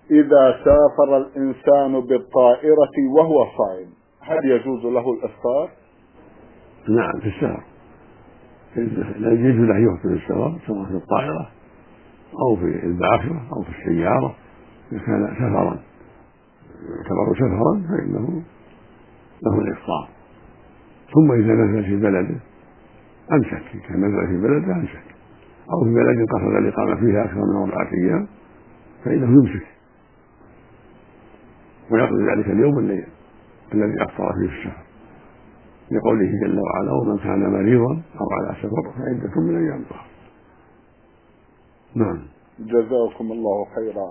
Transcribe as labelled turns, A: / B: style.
A: إذا سافر الإنسان بالطائرة وهو صائم هل يجوز له الإفطار؟
B: نعم، في السفر لا يجوز له يفطر في السفر، سواء في الطائرة أو في الباخرة أو في السيارة. إذا كان سفرا يعتبر سفرا فإنه له الإفطار. ثم إذا نزل في بلده أمسك، كان نزل في بلده أمسك، أو في بلد قصد الإقامة فيها أكثر من 4 أيام فإنه يمسك ويقضي ذلك اليوم الذي أفطر فيه السفر، لقوله جل وعلا: ومن كان مريضا أو على سفر فعدة من أيام أخرى. نعم.
A: جزاكم الله خيرا.